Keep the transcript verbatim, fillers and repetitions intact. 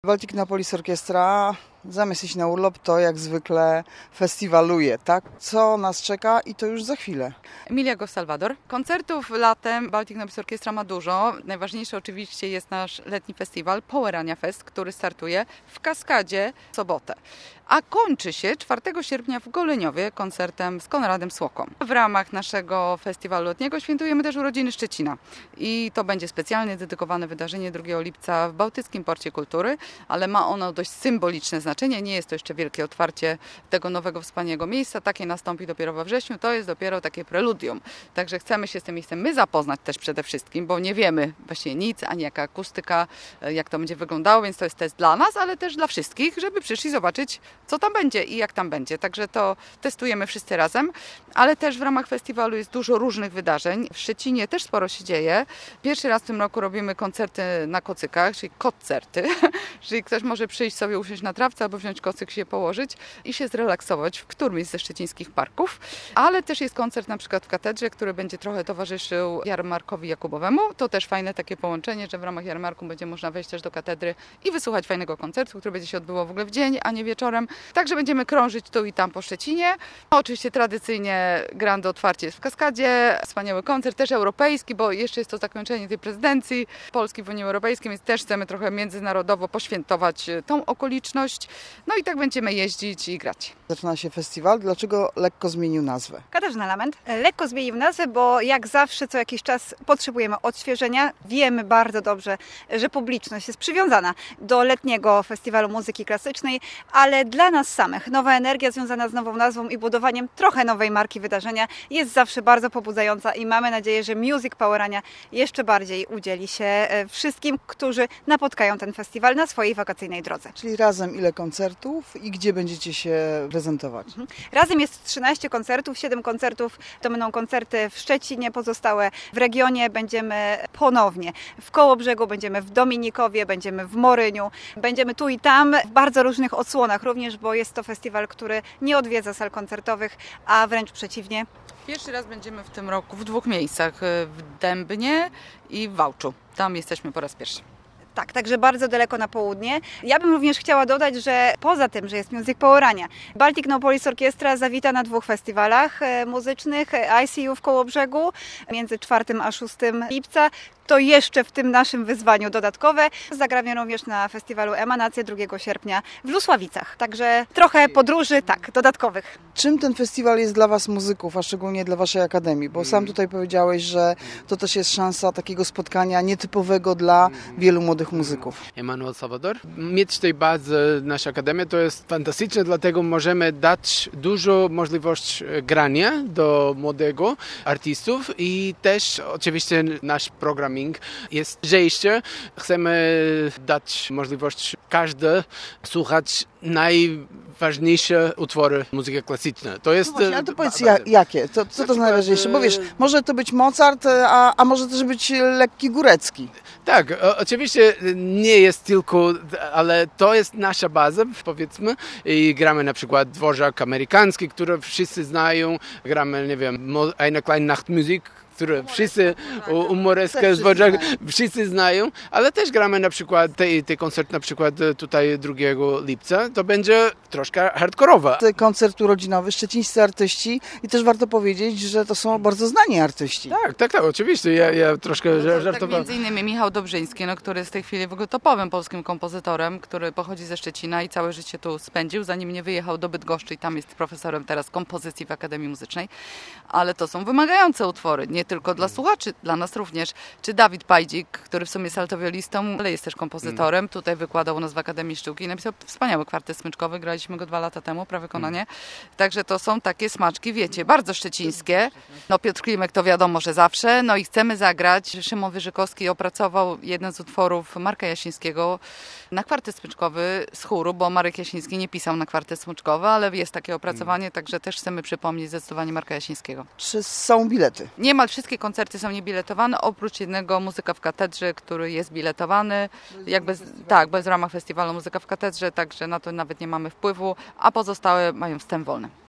Baltic Police Orchestra zamiast iść na urlop, to jak zwykle festiwaluje, tak? Co nas czeka i to już za chwilę. Emilia Salwador. Koncertów latem Baltic Police Orchestra ma dużo. Najważniejszy oczywiście jest nasz letni festiwal Pomerania Fest, który startuje w Kaskadzie w sobotę. A kończy się czwartego sierpnia w Goleniowie koncertem z Konradem Słoką. W ramach naszego festiwalu letniego świętujemy też urodziny Szczecina. I to będzie specjalnie dedykowane wydarzenie drugiego lipca w Bałtyckim Porcie Kultury, ale ma ono dość symboliczne znaczenie. Nie jest to jeszcze wielkie otwarcie tego nowego, wspaniałego miejsca. Takie nastąpi dopiero we wrześniu. To jest dopiero takie preludium. Także chcemy się z tym miejscem my zapoznać też przede wszystkim, bo nie wiemy właściwie nic, ani jaka akustyka, jak to będzie wyglądało, więc to jest test dla nas, ale też dla wszystkich, żeby przyszli zobaczyć, co tam będzie i jak tam będzie. Także to testujemy wszyscy razem, ale też w ramach festiwalu jest dużo różnych wydarzeń. W Szczecinie też sporo się dzieje. Pierwszy raz w tym roku robimy koncerty na kocykach, czyli koncerty, czyli ktoś może przyjść sobie, usiąść na trawce albo wziąć kocyk, się położyć i się zrelaksować w którymś ze szczecińskich parków. Ale też jest koncert na przykład w katedrze, który będzie trochę towarzyszył jarmarkowi Jakubowemu. To też fajne takie połączenie, że w ramach jarmarku będzie można wejść też do katedry i wysłuchać fajnego koncertu, który będzie się odbywał w ogóle w dzień, a nie wieczorem. Także będziemy krążyć tu i tam po Szczecinie. Oczywiście tradycyjnie grande otwarcie jest w Kaskadzie. Wspaniały koncert, też europejski, bo jeszcze jest to zakończenie tej prezydencji Polski w Unii Europejskiej, więc też chcemy trochę międzynarodowo poświętować tą okoliczność. No i tak będziemy jeździć i grać. Zaczyna się festiwal. Dlaczego lekko zmienił nazwę? Katarzyna Lament. Lekko zmienił nazwę, bo jak zawsze co jakiś czas potrzebujemy odświeżenia. Wiemy bardzo dobrze, że publiczność jest przywiązana do letniego festiwalu muzyki klasycznej, ale dla nas samych nowa energia związana z nową nazwą i budowaniem trochę nowej marki wydarzenia jest zawsze bardzo pobudzająca i mamy nadzieję, że Music Pomerania jeszcze bardziej udzieli się wszystkim, którzy napotkają ten festiwal na swojej wakacyjnej drodze. Czyli razem ile koncertów i gdzie będziecie się prezentować? Mhm. Razem jest trzynaście koncertów, siedem koncertów to będą koncerty w Szczecinie, pozostałe w regionie. Będziemy ponownie w Kołobrzegu, będziemy w Dominikowie, będziemy w Moryniu, będziemy tu i tam w bardzo różnych odsłonach również, bo jest to festiwal, który nie odwiedza sal koncertowych, a wręcz przeciwnie. Pierwszy raz będziemy w tym roku w dwóch miejscach, w Dębnie i w Wałczu. Tam jesteśmy po raz pierwszy. Tak, także bardzo daleko na południe. Ja bym również chciała dodać, że poza tym, że jest Music Pomerania, Baltic Police Orchestra zawita na dwóch festiwalach muzycznych I C U w Kołobrzegu między czwartego a szóstego lipca. To jeszcze w tym naszym wyzwaniu dodatkowe. Zagramy również na festiwalu Emanacje drugiego sierpnia w Lusławicach. Także trochę podróży, tak, dodatkowych. Czym ten festiwal jest dla Was muzyków, a szczególnie dla Waszej Akademii? Bo sam tutaj powiedziałeś, że to też jest szansa takiego spotkania nietypowego dla wielu młodych muzyków. Emanuel Salwador. Mieć tej bazy nasza Akademia to jest fantastyczne, dlatego możemy dać dużo możliwości grania do młodego artystów i też oczywiście nasz program jest lżejszy. Chcemy dać możliwość każdy słuchać najważniejsze utwory muzyki klasycznej. To jest... No właśnie, ale to powiedz ja, jakie? To, co to jest najważniejsze? Bo wiesz, może to być Mozart, a, a może też być lekki Górecki. Tak, o, oczywiście nie jest tylko, ale to jest nasza baza, powiedzmy. I gramy na przykład dworzak amerykański, który wszyscy znają. Gramy, nie wiem, Eine kleine Nachtmusik, które wszyscy, umoreskę, wszyscy znają, ale też gramy na przykład ten te koncert na przykład tutaj drugiego lipca, to będzie troszkę hardkorowa. Koncert urodzinowy, szczecińscy artyści i też warto powiedzieć, że to są bardzo znani artyści. Tak, tak, tak, oczywiście, ja, ja troszkę no żartowałem. Tak, między innymi Michał Dobrzyński, no, który jest w tej chwili w ogóle topowym polskim kompozytorem, który pochodzi ze Szczecina i całe życie tu spędził, zanim nie wyjechał do Bydgoszczy i tam jest profesorem teraz kompozycji w Akademii Muzycznej, ale to są wymagające utwory, nie tylko dla słuchaczy, dla nas również. Czy Dawid Pajdzik, który w sumie jest altowiolistą, ale jest też kompozytorem. Tutaj wykładał u nas w Akademii Sztuki i napisał wspaniały kwartet smyczkowy. Graliśmy go dwa lata temu, prawie wykonanie. Także to są takie smaczki, wiecie, bardzo szczecińskie. No Piotr Klimek to wiadomo, że zawsze. No i chcemy zagrać. Szymon Wyżykowski opracował jeden z utworów Marka Jasińskiego na kwartet smyczkowy z chóru, bo Marek Jasiński nie pisał na kwartet smyczkowy, ale jest takie opracowanie, także też chcemy przypomnieć zdecydowanie Marka Jasińskiego. Czy są bilety? Niemal wszystkie koncerty są niebiletowane, oprócz jednego Muzyka w Katedrze, który jest biletowany, jakby tak, bez w ramach festiwalu Muzyka w Katedrze, także na to nawet nie mamy wpływu, a pozostałe mają wstęp wolny.